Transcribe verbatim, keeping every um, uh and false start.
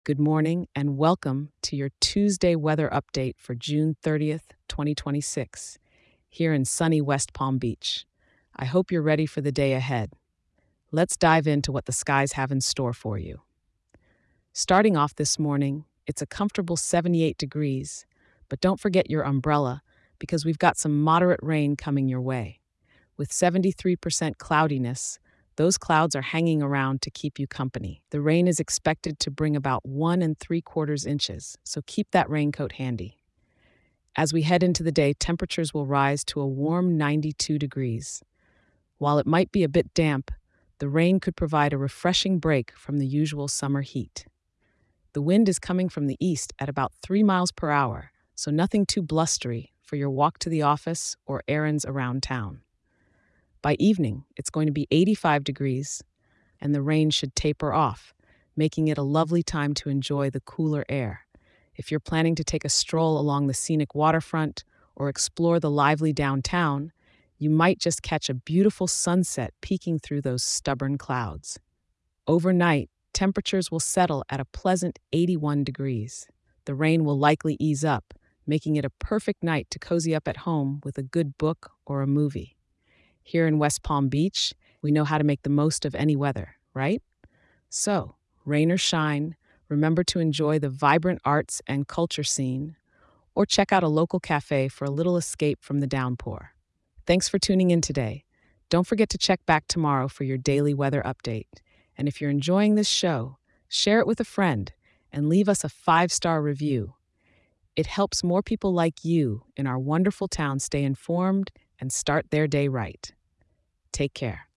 Good morning and welcome to your Tuesday weather update for June thirtieth, twenty twenty-six, here in sunny West Palm Beach. I hope you're ready for the day ahead. Let's dive into what the skies have in store for you. Starting off this morning, it's a comfortable seventy-eight degrees, but don't forget your umbrella because we've got some moderate rain coming your way. With seventy-three percent cloudiness, those clouds are hanging around to keep you company. The rain is expected to bring about one and three quarters inches, so keep that raincoat handy. As we head into the day, temperatures will rise to a warm ninety-two degrees. While it might be a bit damp, the rain could provide a refreshing break from the usual summer heat. The wind is coming from the east at about three miles per hour, so nothing too blustery for your walk to the office or errands around town. By evening, it's going to be eighty-five degrees, and the rain should taper off, making it a lovely time to enjoy the cooler air. If you're planning to take a stroll along the scenic waterfront or explore the lively downtown, you might just catch a beautiful sunset peeking through those stubborn clouds. Overnight, temperatures will settle at a pleasant eighty-one degrees. The rain will likely ease up, making it a perfect night to cozy up at home with a good book or a movie. Here in West Palm Beach, we know how to make the most of any weather, right? So, rain or shine, remember to enjoy the vibrant arts and culture scene, or check out a local cafe for a little escape from the downpour. Thanks for tuning in today. Don't forget to check back tomorrow for your daily weather update. And if you're enjoying this show, share it with a friend and leave us a five-star review. It helps more people like you in our wonderful town stay informed and start their day right. Take care.